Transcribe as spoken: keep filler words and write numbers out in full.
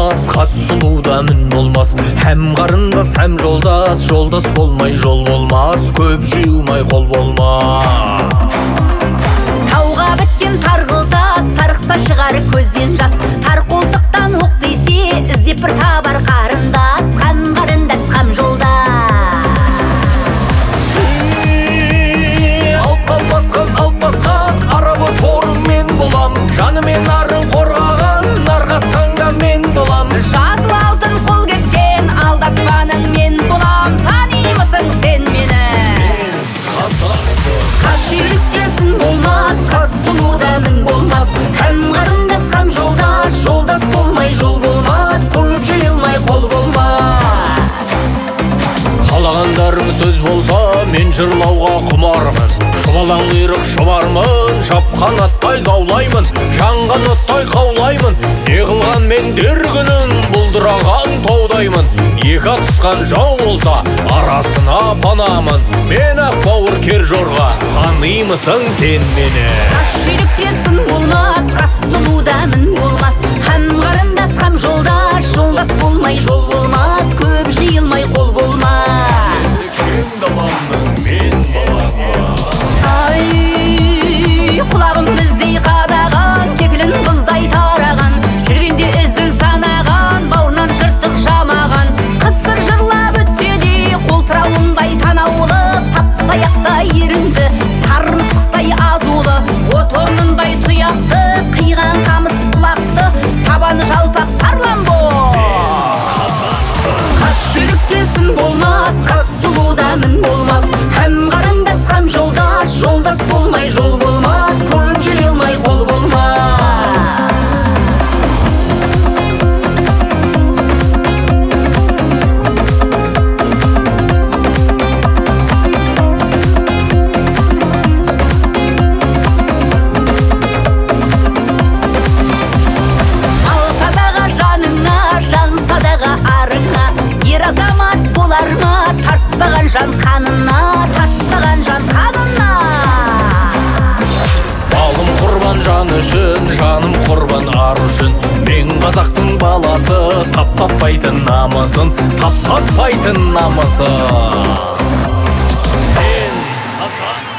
болмас, қас сұлуда мін болмас. Һәм қарындас, һәм жолдас, жолдас болмай жол болмас, көп жиылмай қол болмас. Тауға біткен тарғылтас, тарықса шығар көзден жас. Тар қолтықтан оқ десе, іздеп бір табар қарындас. Һәм қарындас, һәм жолдас. Алпа басқан, алп басқан, арабы торым мен болам. Жаны мен арын қорғаған, нарғасқанда мен болам. Жасыл алтын қол кескен, алдаспаның мен болам. Танимысың сен мені? Қас жүйріктесін болмас, қас сұлуда мін болмас. Һәм қарындас, һәм жолдас, жолдас болмай жол болмас, көп жиылмай қол болмас. Қалағандарың сөз болса, мен жырлауға құмармын. Шұбалаң құйрық шұбармын, шапқан аттай заулаймын, жанған оттай қаулаймын. Не қылған мен дер күнін, бұлдыраған таудаймын. Екі атысқан жау болса, арасына панамын. Мен ақ бауыр кер жорға, танимысың сен мені? Қас жүйріктесін болмас, қас сұлуда мін болмас. Һәм қарындас, һәм жолдас, жолдас болмай жол болмас, көп жиылмай қол болмас. Кем даламның мен баламын. Ай, құлағым біздей қадаған, кекілін қыздай тараған, жүргенде ізін санаған, бауырынан жыртық жамаған. Қысыр жырлап өтсе де, қолтырауындай танаулы, саптаяқтай ерінді, сары мысықтай азулы, от орнындай тұяқты, қиған қамыс құлақты, табаны жалпақ тарламбо. Қас жүйріктесін болмас, қас сұлуда мін болмас. Һәм қарындас, һәм жолдас, жолдас болмай жол болмас, көп жиылмай қол болмас. Алса дағы жаныңа, жанса дағы арыңа, ер азамат болар ма, тартпаған жан қанына, тартпаған жан қанына. Балым құрбан жан үшін, жаным құрбан ар үшін. Мен қазақтың баласы, тап-таппайтын намысын, тап-таппайтын намысын. Мен қазақ